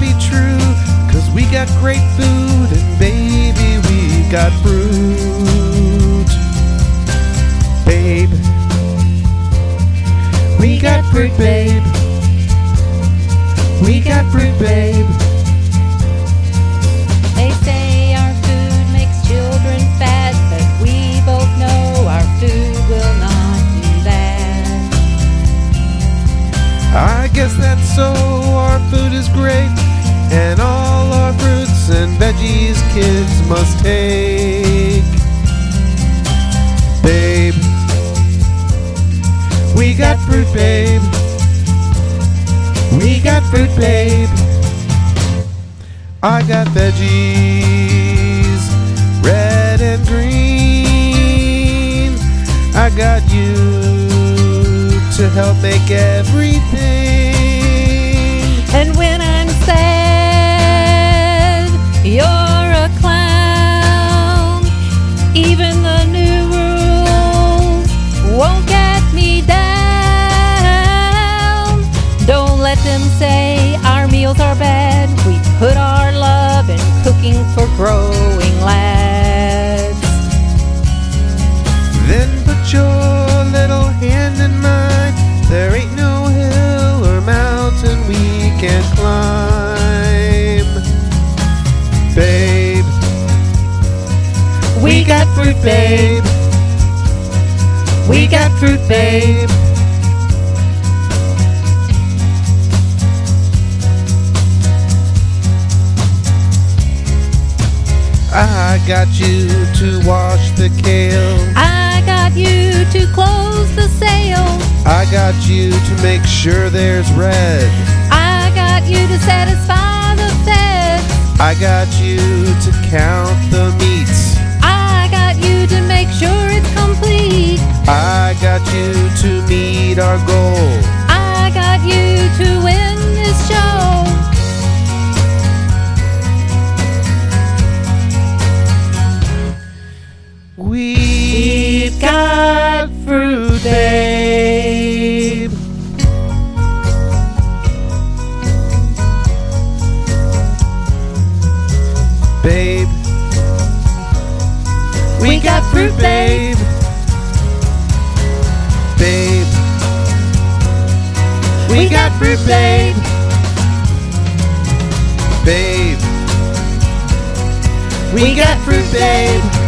be true, 'cause we got great food and baby, we got fruit. Babe, we got fruit, babe. We got fruit, babe. They say our food makes children fat, but we both know our food will not do that. I guess that's so, our food is great, and all our fruits and veggies kids must take. Babe, we got fruit, babe. We got fruit, babe. I got veggies, red and green. I got you to help make everything. And when I'm sad, you're a clown. Even the new rules won't get me down. Don't let them say our meals are bad. We put our love in cooking for growing lads. Then put your little hand in mine. There ain't no hill or mountain we can't climb. Babe, we got fruit, babe. We got fruit, babe. I got you to wash the kale. I got you to close the sale. I got you to make sure there's red. I got you to satisfy the feds. I got you to count the meats. I got you to make sure it's complete. I got you to meet our goal. I got you to win this show. We've got fruit, babe. Babe, we got fruit, babe. Babe, we got fruit, babe. Babe, we got fruit, babe.